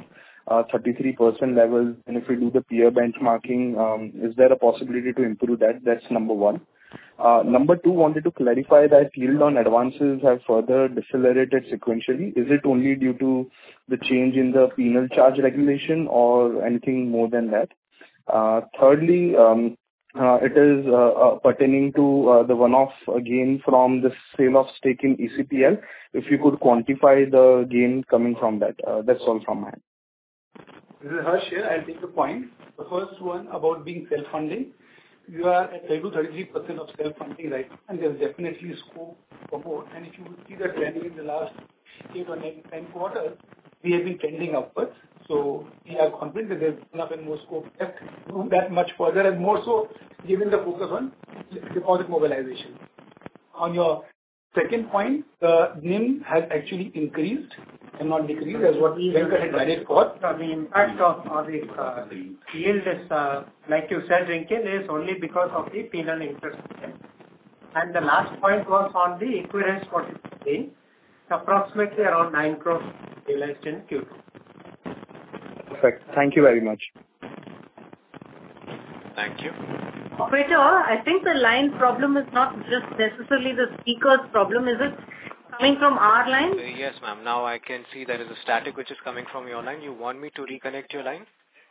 33% levels? And if we do the peer benchmarking, is there a possibility to improve that? That's number one. Number two, wanted to clarify that yield on advances have further decelerated sequentially. Is it only due to the change in the penal charge regulation or anything more than that? Thirdly, it is pertaining to the one-off gain from the sale of stake in ECPL. If you could quantify the gain coming from that. That's all from my end. This is Harsh here. I'll take the point. The first one about being self-funding. You are at 32-33% of self-funding right now, and there's definitely scope for more. And if you see the trend in the last 8 or 10 quarters, we have been trending upwards. So we are confident that there's enough and more scope left to move that much further, and more so given the focus on deposit mobilization. On your second point, the NIM has actually increased and not decreased, as what Venkat had guided for. The impact of the yield is, like you said, Rinkin, is only because of the penal interest. And the last point was on the equivalence what you were saying, approximately around 9 crores realized in Q2. Perfect. Thank you very much. Thank you. Operator, I think the line problem is not just necessarily the speaker's problem. Is it coming from our line? Yes, ma'am. Now I can see there is a static which is coming from your line. You want me to reconnect your line?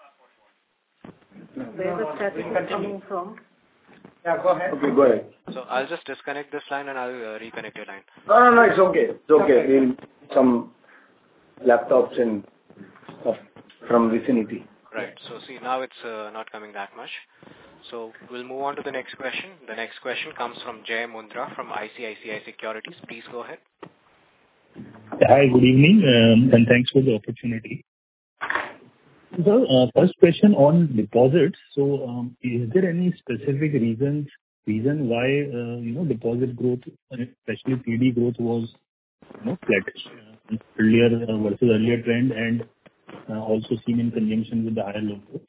Where the static is coming from? Yeah, go ahead. Okay, go ahead. So I'll just disconnect this line and I'll reconnect your line. No, it's okay. It's okay. In some laptops and stuff from vicinity. Right. So see, now it's not coming that much. So we'll move on to the next question. The next question comes from Jay Mundra from ICICI Securities. Please go ahead. Hi, good evening, and thanks for the opportunity. So, first question on deposits. So, is there any specific reason why deposit growth, especially TD growth, was flat earlier versus earlier trend, and also seen in conjunction with the higher loan growth?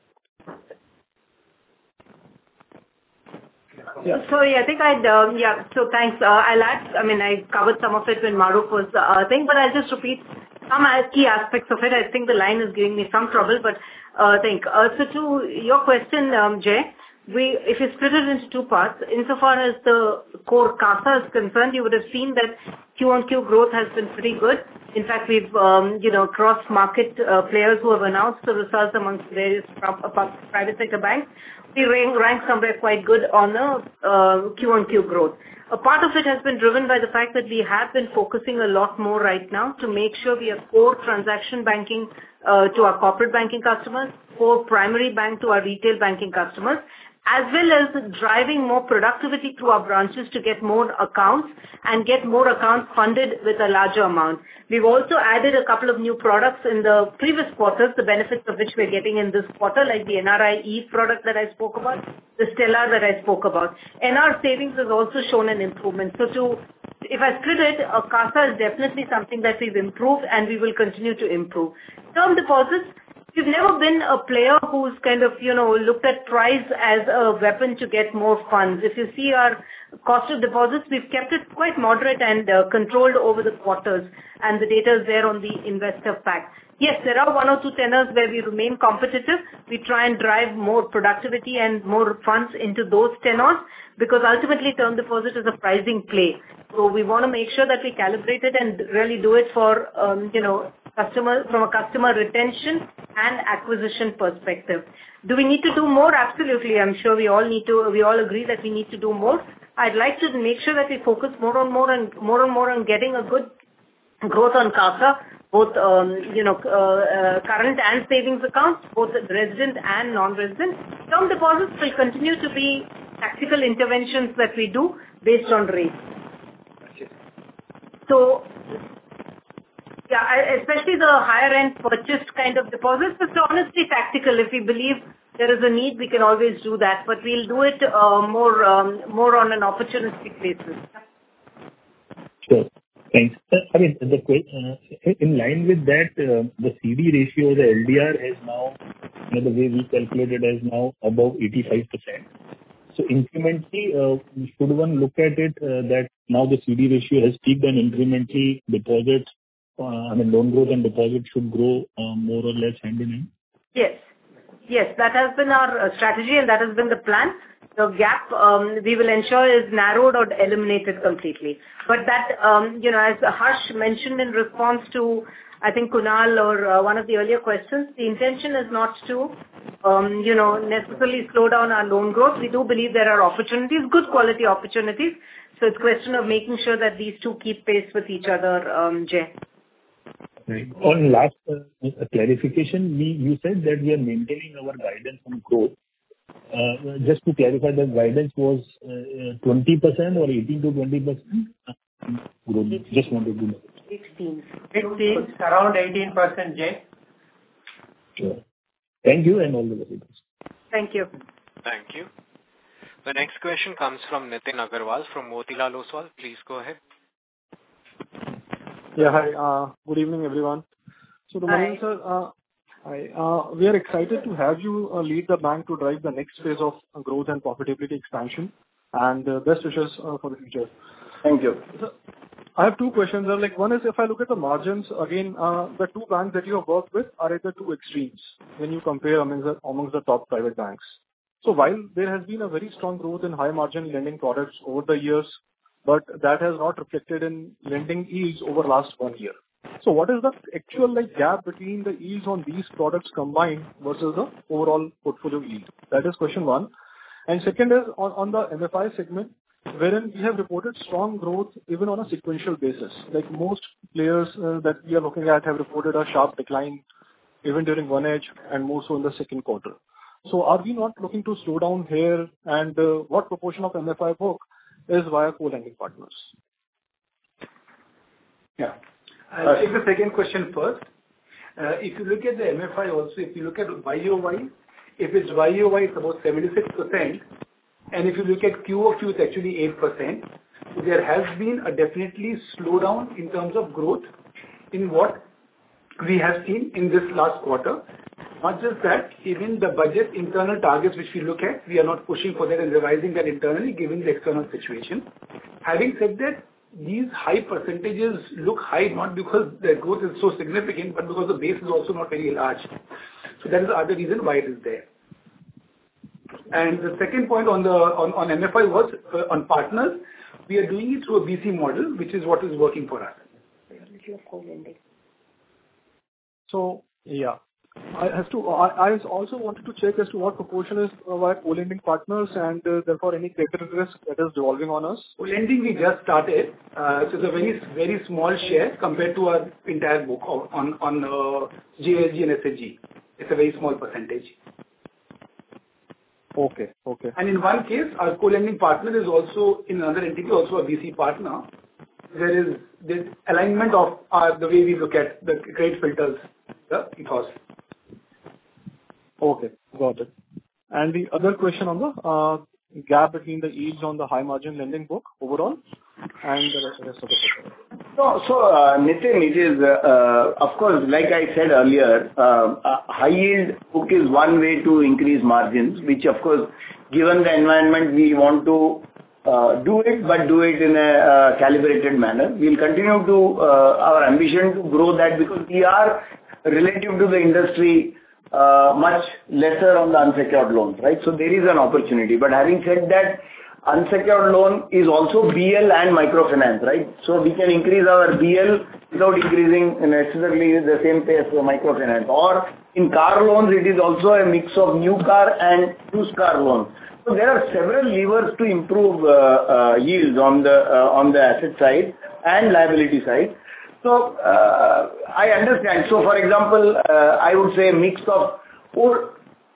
Yeah. Sorry, I think so thanks. I'll add, I covered some of it when Mahrukh was saying, but I'll just repeat some key aspects of it. I think the line is giving me some trouble, but so to your question, Jay, if you split it into two parts, insofar as the core CASA is concerned, you would have seen that Q-on-Q growth has been pretty good. In fact, we've, cross-market players who have announced the results amongst various private sector banks. We rank somewhere quite good on the Q-on-Q growth. A part of it has been driven by the fact that we have been focusing a lot more right now to make sure we have core transaction banking to our corporate banking customers, core primary bank to our retail banking customers, as well as driving more productivity through our branches to get more accounts and get more accounts funded with a larger amount. We've also added a couple of new products in the previous quarters, the benefits of which we're getting in this quarter, like the NRI Eve product that I spoke about, the Stellar that I spoke about. NR savings has also shown an improvement. So if I split it, CASA is definitely something that we've improved and we will continue to improve. Term deposits, we've never been a player who's kind of, looked at price as a weapon to get more funds. If you see our cost of deposits, we've kept it quite moderate and controlled over the quarters, and the data is there on the investor pack. Yes, there are one or two tenors where we remain competitive. We try and drive more productivity and more funds into those tenors because ultimately term deposit is a pricing play. So we want to make sure that we calibrate it and really do it for, from a customer retention and acquisition perspective. Do we need to do more? Absolutely. I'm sure we all agree that we need to do more. I'd like to make sure that we focus more and more on getting a good growth on CASA, both, current and savings accounts, both resident and non-resident. Term deposits will continue to be tactical interventions that we do based on rates. So, especially the higher end purchased kind of deposits, it's honestly tactical. If we believe there is a need, we can always do that, but we'll do it more on an opportunistic basis. Sure. Thanks. I mean, in line with that, the CD ratio, the LDR is now, the way we calculated is now above 85%. So incrementally, should one look at it that now the CD ratio has peaked and incrementally deposits, loan growth and deposit should grow more or less hand in hand? Yes, that has been our strategy and that has been the plan. The gap we will ensure is narrowed or eliminated completely. But that, as Harsh mentioned in response to, I think, Kunal or one of the earlier questions, the intention is not to, necessarily slow down our loan growth. We do believe there are opportunities, good quality opportunities. So it's a question of making sure that these two keep pace with each other, Jay. Right. On last clarification, you said that we are maintaining our guidance on growth. Just to clarify, the guidance was 20% or 18 to 20% growth. Just wanted to know. 16. Around 18%, Jay. Sure. Thank you and all the very best. Thank you. Thank you. The next question comes from Nitin Agarwal from Motilal Oswal. Please go ahead. Yeah, hi. Good evening, everyone. So, Manian sir, we are excited to have you lead the bank to drive the next phase of growth and profitability expansion, and best wishes for the future. Thank you. So, I have two questions. One is, if I look at the margins, again, the two banks that you have worked with are at the two extremes when you compare amongst the top private banks. So while there has been a very strong growth in high margin lending products over the years, but that has not reflected in lending yields over last 1 year. So what is the actual gap between the yields on these products combined versus the overall portfolio yield? That is question one. And second is on the MFI segment, wherein we have reported strong growth even on a sequential basis. Like most players that we are looking at have reported a sharp decline even during 1H and more so in the second quarter. So are we not looking to slow down here, and what proportion of MFI book is via co-lending partners? Yeah. I'll take the second question first. If you look at the MFI also, if you look at YOY, if it's YOY, it's about 76%. And if you look at QOQ, it's actually 8%. So there has been a definitely slowdown in terms of growth in what we have seen in this last quarter. Not just that, even the budget internal targets which we look at, we are not pushing for that and revising that internally given the external situation. Having said that, these high percentages look high not because the growth is so significant, but because the base is also not very large. So that is the other reason why it is there. And the second point on MFI was on partners. We are doing it through a BC model, which is what is working for us. So, yeah. I also wanted to check as to what proportion is our co-lending partners and therefore any credit risk that is devolving on us. Co-lending we just started. So it's a very, very small share compared to our entire book on JSG and SHG. It's a very small percentage. Okay. And in one case, our co-lending partner is also in another entity, also a BC partner. There is this alignment of the way we look at the credit filters, the ethos. Okay, got it. And the other question on the gap between the yields on the high margin lending book overall and the rest of the book. So, Nitin, it is, of course, like I said earlier, a high yield book is one way to increase margins, which of course, given the environment, we want to do it, but do it in a calibrated manner. We'll continue to our ambition to grow that because we are relative to the industry much lesser on the unsecured loans, right? So there is an opportunity. But having said that, unsecured loan is also BL and microfinance, right? So we can increase our BL without increasing necessarily the same pace for microfinance. Or in car loans, it is also a mix of new car and used car loans. So there are several levers to improve yields on the asset side and liability side. So I understand. So for example, I would say a mix of old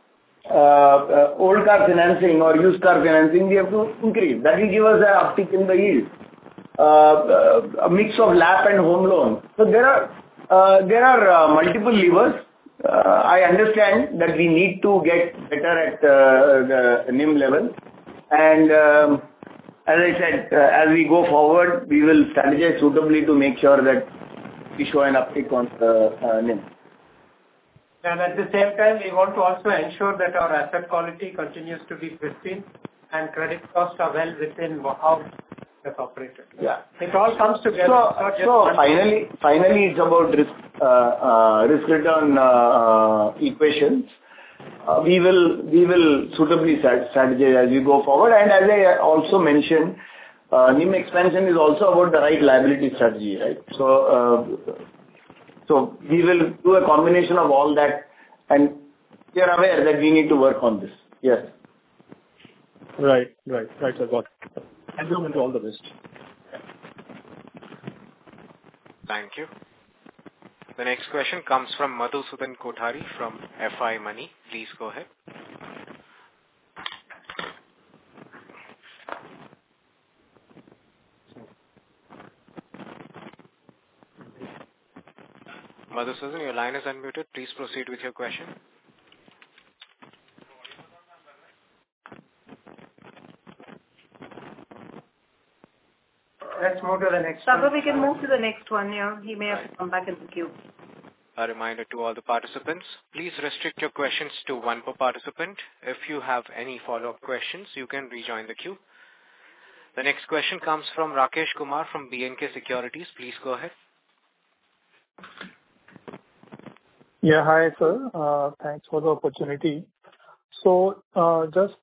car financing or used car financing, we have to increase. That will give us an uptick in the yield. A mix of LAP and home loan. So there are multiple levers. I understand that we need to get better at the NIM level. And as I said, as we go forward, we will strategize suitably to make sure that we show an uptick on the NIM. And at the same time, we want to also ensure that our asset quality continues to be pristine and credit costs are well within how it's operated. Yeah. It all comes together. So finally, it's about risk return equations. We will suitably strategize as we go forward. And as I also mentioned, NIM expansion is also about the right liability strategy, right? So we will do a combination of all that, and we are aware that we need to work on this. Yes. Right. I got it. And we will do all the best. Thank you. The next question comes from Madhusudan Kothari from FI Money. Please go ahead. Madhusudan, your line is unmuted. Please proceed with your question. Let's move to the next Sagar, one. we can move to the next one, yeah. He may have to come back in the queue. A reminder to all the participants, please restrict your questions to one per participant. If you have any follow-up questions, you can rejoin the queue. The next question comes from Rakesh Kumar from B&K Securities. Please go ahead. Yeah, hi, sir. Thanks for the opportunity. So, just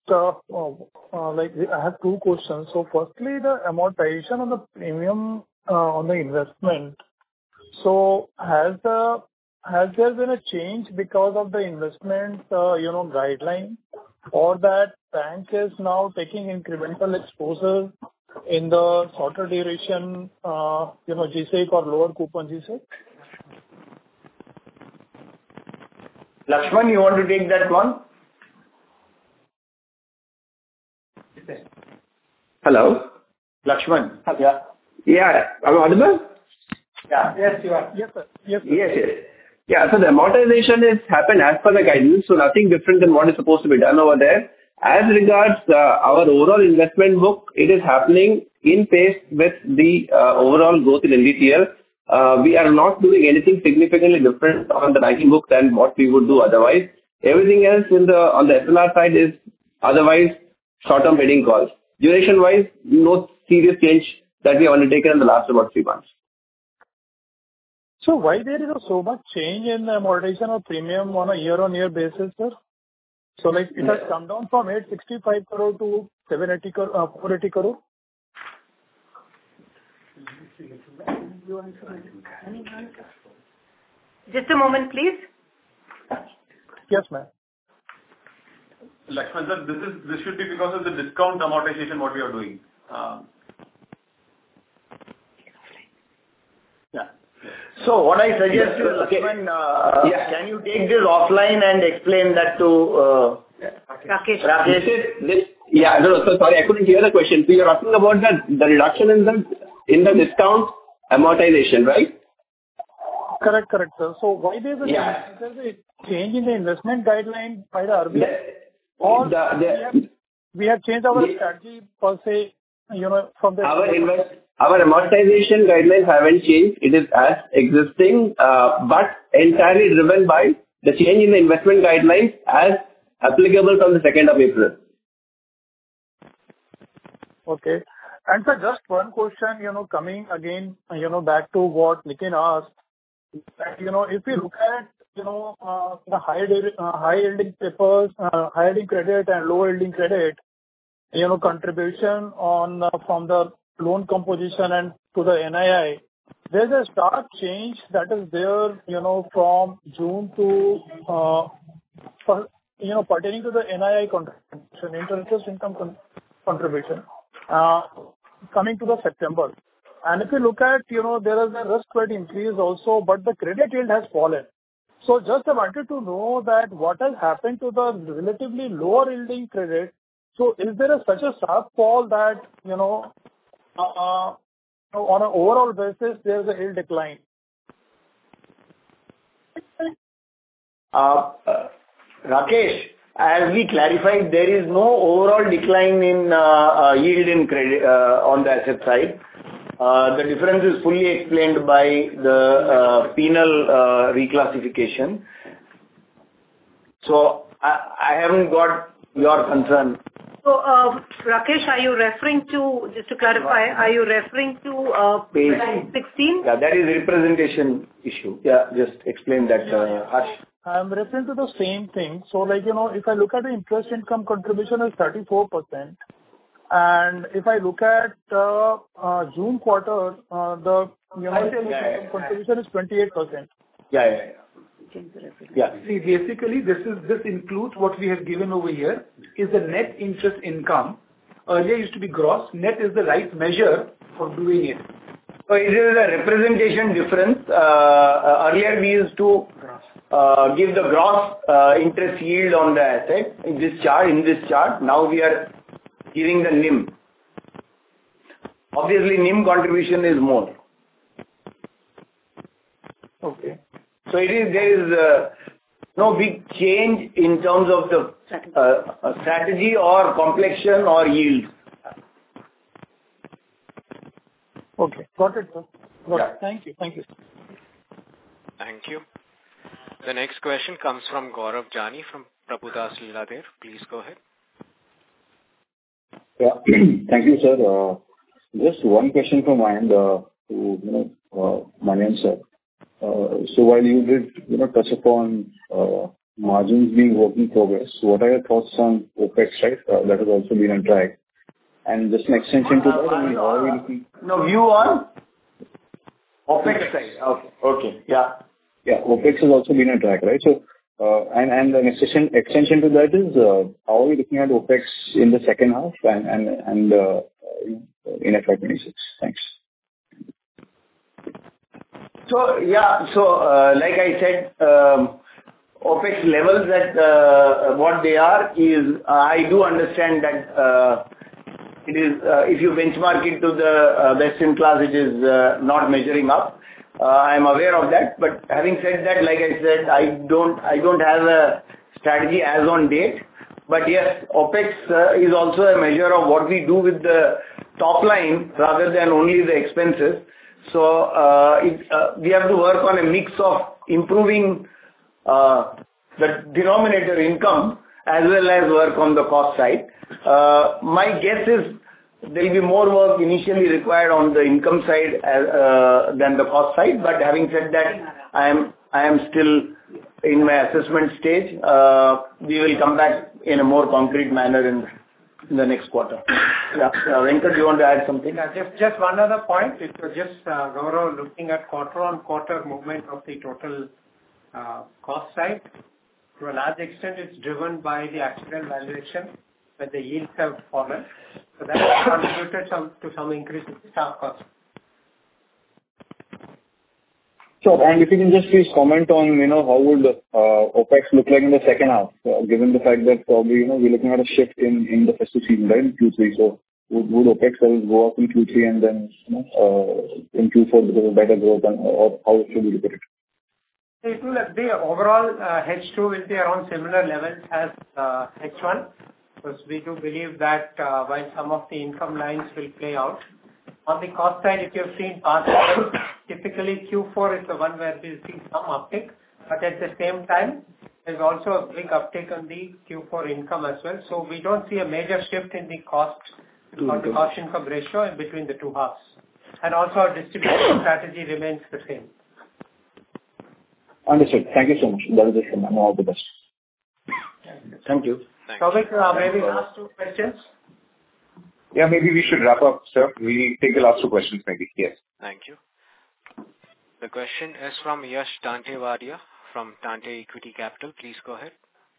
I have two questions. So, firstly, the amortization of the premium on the investment. So, has there been a change because of the investment, guideline, or that bank is now taking incremental exposure in the shorter duration, GSEC or lower coupon GSEC? Lakshman, you want to take that one? Hello? Lakshman? Yeah. Yeah. Am I audible? Yeah. Yes, you are. Yes, sir. Yes. Yeah, so the amortization is happened as per the guidance, so nothing different than what is supposed to be done over there. As regards our overall investment book, it is happening in pace with the overall growth in NDTL. We are not doing anything significantly different on the banking book than what we would do otherwise. Everything else on the SLR side is otherwise short-term bidding calls. Duration-wise, no serious change that we have undertaken in the last about 3 months. So why there is so much change in the amortization of premium on a year-on-year basis, sir? So like it has come down from 865 crore to 480 crore. Just a moment, please. Yes, ma'am. Lakshman sir, this should be because of the discount amortization what we are doing. Yeah. So what I suggest is, Lakshman, can you take this offline and explain that to Rakesh? Yeah, no, so sorry, I couldn't hear the question. So you're asking about the reduction in the discount amortization, right? Correct, sir. So why there's a change in the investment guideline by the RBI? Or we have changed our strategy per se, from the... Our amortization guidelines haven't changed. It is as existing, but entirely driven by the change in the investment guidelines as applicable from the 2nd of April. Okay. And sir, just one question, coming again, back to what Nitin asked. If we look at, the high yielding papers, high yielding credit and low yielding credit, contribution from the loan composition and to the NII, there's a stark change that is there, from June to, pertaining to the NII contribution, interest income contribution, coming to the September. And if you look at, there is a risk weight increase also, but the credit yield has fallen. So just I wanted to know that what has happened to the relatively lower yielding credit. So is there such a sharp fall that, on an overall basis, there is a yield decline? Rakesh, as we clarified, there is no overall decline in yield in credit on the asset side. The difference is fully explained by the penal reclassification. So I haven't got your concern. So, Rakesh, are you referring to, just to clarify, are you referring to page 16? Yeah, that is representation issue. Yeah, just explain that, Harsh. I'm referring to the same thing. So, if I look at the interest income contribution is 34%, and if I look at June quarter, the income contribution is 28%. Yeah. See, basically, this includes what we have given over here is the net interest income. Earlier used to be gross. Net is the right measure for doing it. So it is a representation difference. Earlier we used to give the gross interest yield on the asset in this chart. Now we are giving the NIM. Obviously, NIM contribution is more. Okay. So there is no big change in terms of the strategy or complexion or yield. Okay, got it, sir. Thank you. Thank you. The next question comes from Gaurav Jani from Prabhudas Lilladher. Please go ahead. Yeah, thank you, sir. Just one question from my end to Manian sir. So while you did touch upon margins being work in progress, what are your thoughts on OpEx, right? That has also been on track. And just an extension to that, how are we looking? No, view on OpEx side. Okay. Yeah. Yeah, OpEx has also been on track, right? So, and an extension to that is, how are we looking at OpEx in the second half and in FY26? Thanks. So, like I said, OpEx levels at what they are is, I do understand that it is, if you benchmark it to the best in class, it is not measuring up. I am aware of that. But having said that, like I said, I don't have a strategy as on date. But yes, OpEx is also a measure of what we do with the top line rather than only the expenses. So we have to work on a mix of improving the denominator income as well as work on the cost side. My guess is there will be more work initially required on the income side than the cost side. But having said that, I am still in my assessment stage. We will come back in a more concrete manner in the next quarter. Yeah. Venkat, do you want to add something? Yeah, just one other point. It was just, Gaurav, looking at quarter-on-quarter movement of the total cost side. To a large extent, it's driven by the actual valuation, where the yields have fallen. So that has contributed to some increase in the staff cost. Sure. And if you can just please comment on, how would OpEx look like in the second half, given the fact that probably, we're looking at a shift in the festive season, right, in Q3. So would OpEx levels go up in Q3 and then, in Q4 because of better growth, or how should we look at it? It will be overall, H2 will be around similar levels as H1, because we do believe that while some of the income lines will play out, on the cost side, if you've seen past years, typically Q4 is the one where we'll see some uptick, but at the same time, there's also a big uptick on the Q4 income as well. So we don't see a major shift in the cost or the cost income ratio in between the two halves. And also our distribution strategy remains the same. Understood. Thank you so much. That is it from me. All the best. Thank you. Souvik, maybe last two questions. Yeah, maybe we should wrap up, sir. We take the last two questions, maybe. Yes. Thank you. The question is from Yash Tantewadia from Tante Equity Capital. Please go ahead.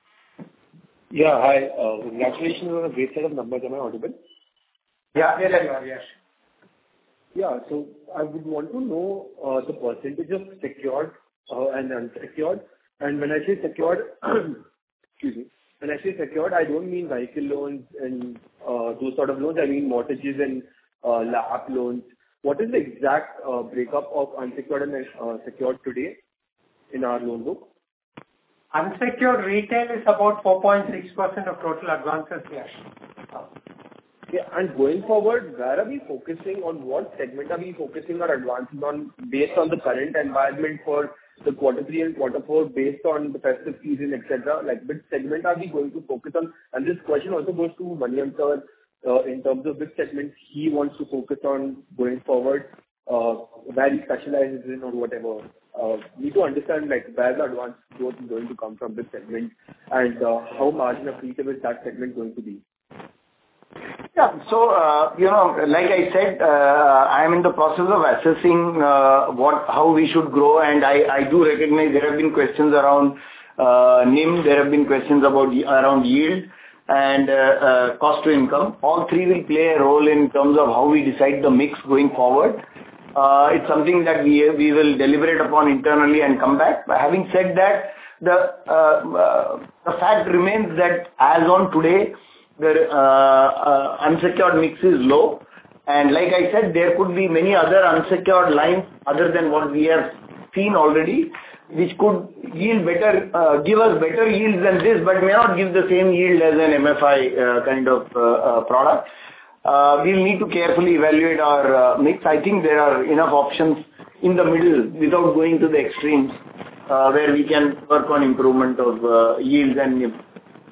Yeah, hi. Congratulations on a great set of numbers. Am I audible? Yeah, yes, you are, Yash. Yeah, so I would want to know the percentage of secured and unsecured. And when I say secured, excuse me, when I say secured, I don't mean vehicle loans and those sort of loans. I mean mortgages and LAP loans. What is the exact breakup of unsecured and secured today in our loan book? Unsecured retail is about 4.6% of total advances, Yash. Yeah, and going forward, where are we focusing on? What segment are we focusing our advances on based on the current environment for the quarter 3 and quarter 4, based on the festive season, etc.? Like, which segment are we going to focus on? And this question also goes to Manian sir in terms of which segment he wants to focus on going forward, where he specializes in or whatever. We need to understand like where the advance growth is going to come from, this segment, and how margin accretive is that segment going to be? Yeah. So, like I said, I am in the process of assessing how we should grow, and I do recognize there have been questions around NIM, there have been questions around yield and cost to income. All three will play a role in terms of how we decide the mix going forward. It's something that we will deliberate upon internally and come back. But having said that, the fact remains that as on today, the unsecured mix is low, and like I said, there could be many other unsecured lines other than what we have seen already, which could yield better, give us better yields than this, but may not give the same yield as an MFI kind of product. We'll need to carefully evaluate our mix. I think there are enough options in the middle without going to the extremes, where we can work on improvement of yields and NIM.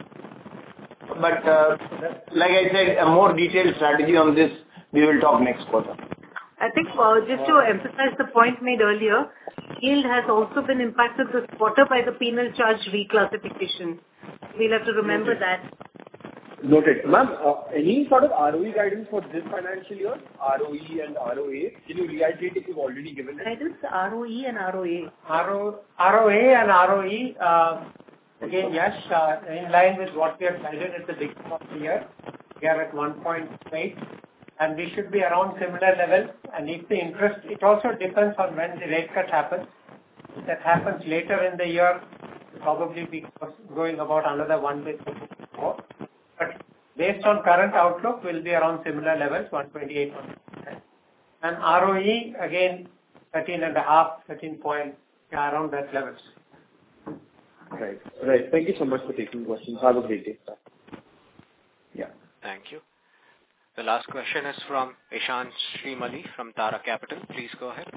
But like I said, a more detailed strategy on this, we will talk next quarter. I think just to emphasize the point made earlier, yield has also been impacted this quarter by the penal charge reclassification. We'll have to remember that. Noted. Ma'am, any sort of ROE guidance for this financial year? ROE and ROA? Can you reiterate if you've already given it? Guidance, ROE and ROA. ROA and ROE, again, Yash, in line with what we have guided at the beginning of the year, we are at 1.8, and we should be around similar levels. And if the interest, it also depends on when the rate cut happens. If that happens later in the year, probably be going about another 1 basis point more. But based on current outlook, will be around similar levels, 128, 1%. And ROE, again, 13.5, 13 point, around that levels. Right. Right. Thank you so much for taking questions. Have a great day, sir. Yeah. Thank you. The last question is from Ishan Srimali from Tara Capital. Please go ahead.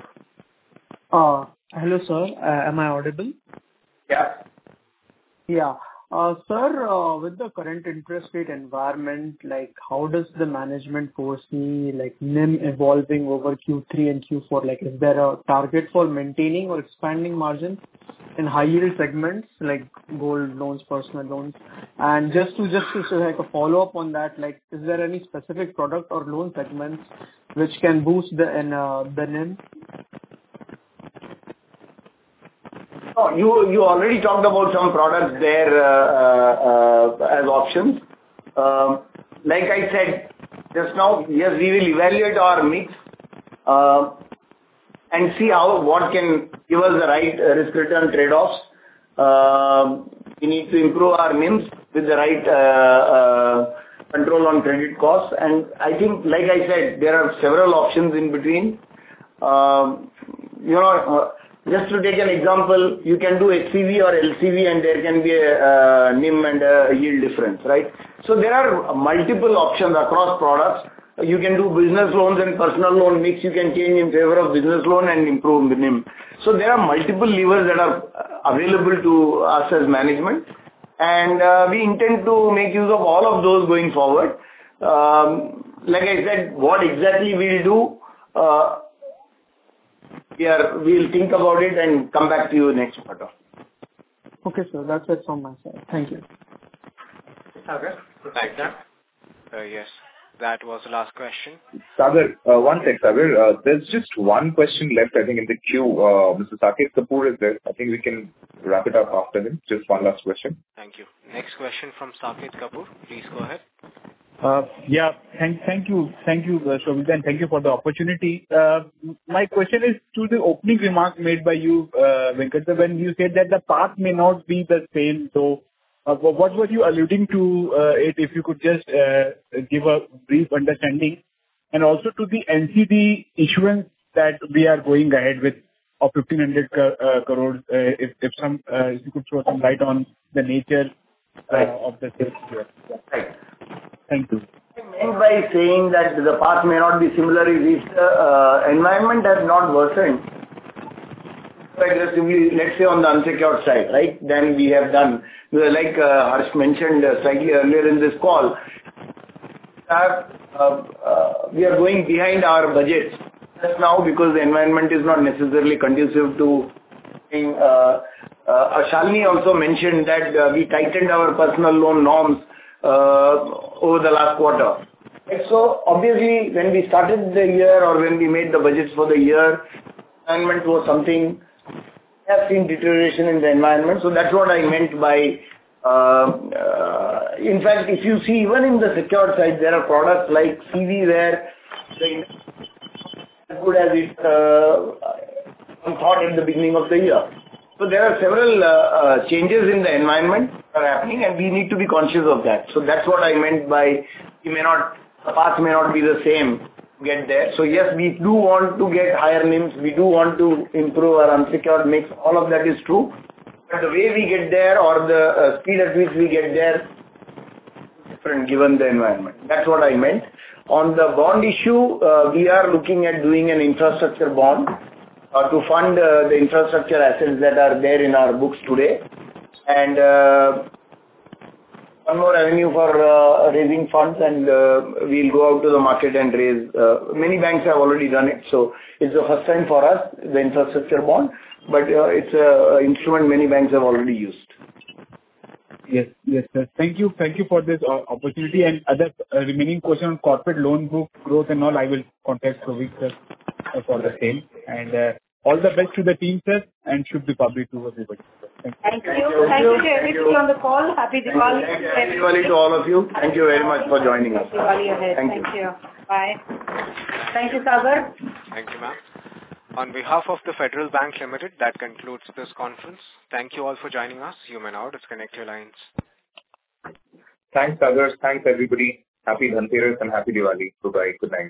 Hello, sir. Am I audible? Yeah. Yeah. Sir, with the current interest rate environment, like how does the management foresee like NIM evolving over Q3 and Q4? Like, is there a target for maintaining or expanding margins in high yield segments like gold loans, personal loans? And just to like a follow-up on that, like, is there any specific product or loan segments which can boost the NIM? Oh, you already talked about some products there as options. Like I said just now, yes, we will evaluate our mix and see what can give us the right risk-return trade-offs. We need to improve our NIMs with the right control on credit costs. And I think, like I said, there are several options in between. Just to take an example, you can do HCV or LCV, and there can be a NIM and a yield difference, right? So there are multiple options across products. You can do business loans and personal loan mix. You can change in favor of business loan and improve the NIM. So there are multiple levers that are available to us as management, and we intend to make use of all of those going forward. Like I said, what exactly we'll do, we'll think about it and come back to you next quarter. Okay, sir. That's it from my side. Thank you. Okay. Thank you. Yes, that was the last question. Sagar, one sec, Sagar. There's just one question left, I think, in the queue. Mr. Saket Kapoor is there. I think we can wrap it up after him. Just one last question. Thank you. Next question from Saket Kapoor. Please go ahead. Thank you, Shobhita, and thank you for the opportunity. My question is to the opening remark made by you, Venkat, when you said that the path may not be the same. So, what were you alluding to? If you could just give a brief understanding, and also to the NCD issuance that we are going ahead with of 1,500 crores. If you could throw some light on the nature of the sales here. Right. Thank you. I meant by saying that the path may not be similar is if the environment has not worsened aggressively, let's say on the unsecured side, right? Then we have done, like Harsh mentioned slightly earlier in this call, we are going behind our budgets just now because the environment is not necessarily conducive to. Shalini also mentioned that we tightened our personal loan norms over the last quarter. So obviously, when we started the year or when we made the budgets for the year, environment was something. We have seen deterioration in the environment. So that's what I meant by. In fact, if you see even in the secured side, there are products like CV where the as good as it thought at the beginning of the year. So there are several changes in the environment that are happening, and we need to be conscious of that. So that's what I meant by the path may not be the same to get there. So yes, we do want to get higher NIMs. We do want to improve our unsecured mix. All of that is true. But the way we get there or the speed at which we get there is different given the environment. That's what I meant. On the bond issue, we are looking at doing an infrastructure bond to fund the infrastructure assets that are there in our books today. And one more avenue for raising funds, and we'll go out to the market and raise. Many banks have already done it, so it's the first time for us, the infrastructure bond, but it's an instrument many banks have already used. Yes, sir. Thank you for this opportunity. And other remaining question on corporate loan book growth and all, I will contact Rohit sir for the same. And all the best to the team, sir, and should be public to everybody. Thank you. Thank you to everybody on the call. Happy Diwali. Happy Diwali to all of you. Thank you very much for joining us. Happy Diwali ahead. Thank you. Bye. Thank you, Sagar. Thank you, ma'am. On behalf of the Federal Bank Limited, that concludes this conference. Thank you all for joining us. You may now disconnect your lines. Thanks, Sagar. Thanks, everybody. Happy Dhanteras and Happy Diwali. Goodbye. Good night.